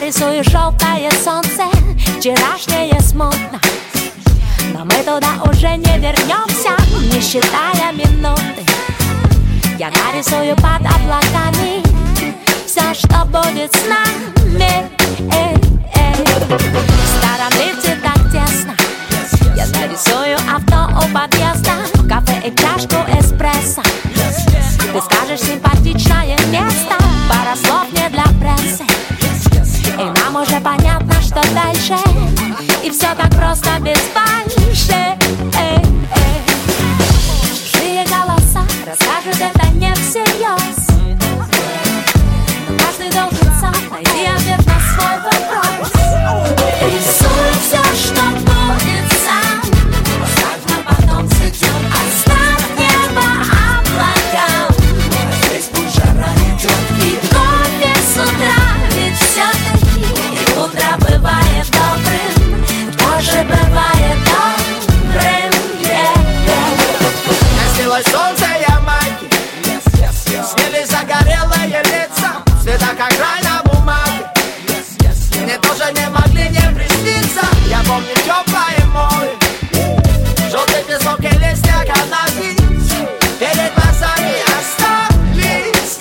нарисую желтое солнце, вчерашнее смутно, но мы туда уже не вернемся, не считая минуты. Я нарисую под облаками все, что будет с нами. В старом лифте так тесно. Я нарисую авто у подъезда, кафе и чашку эспрессо. Ты скажешь симпатичное место, пара слов не для прессы. И нам уже понятно, что дальше, и все так просто без фальши. Чужие голоса расскажут это не всерьез, но каждый должен сам найти ответ на свой вопрос. Рисуй все, что будет сам, оставь на потом цветет. Оставь небо облакам, здесь пусть жара идет. И кофе с утра, ведь все-таки и утро бывает добрым, тоже бывает добрым. Снилось солнце Ямайки, снились загорелые лица, цвета как рай на бумаге. Мне тоже не могли не присниться. Я помню теплое море, желтый песок и листья канаты перед глазами остались.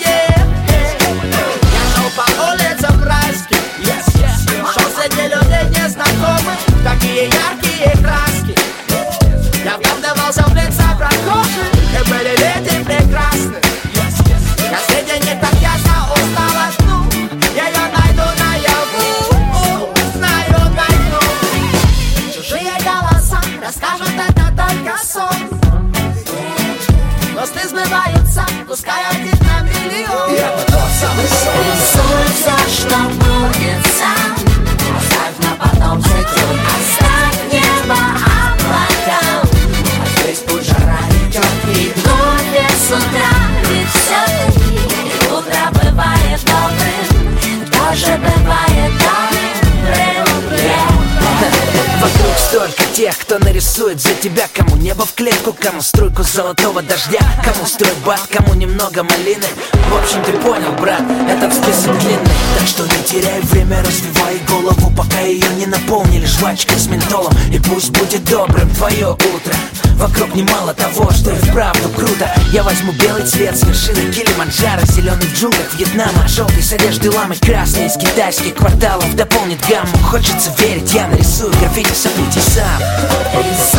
Я шел по улицам райским, шел среди людей незнакомых, такие яркие краски. Я вглядывался в лица прохожих, и были леди прекрасны. Я среди них так ясно узнал одну, я ее найду наяву, найду. Чужие голоса расскажут это только сон, но сны сбываются, пускай один на миллион. Я тот самый сон. Рисуй все, что будет сам, оставь на потом цветет. Оставь небо облакам, Здесь пусть жара идет. и кофе с утра, ведь все-таки и утро бывает добрым, тоже бывает добрым. Вокруг столько тех, кто нарисует за тебя. Кому небо в клетку, кому струйку золотого дождя, кому стройбат, кому немного малины. В общем, ты понял, брат, этот список длинный. Так что не теряй время, развивай голову, пока ее не наполнили жвачкой с ментолом. И пусть будет добрым твое утро. Вокруг немало того, что и вправду круто. Я возьму белый цвет с вершины Килиманджаро, зеленый в джунглях Вьетнама, желтый с одежды ламы, красный из китайских кварталов дополнит гамму. Хочется верить, я нарисую граффити событий сам.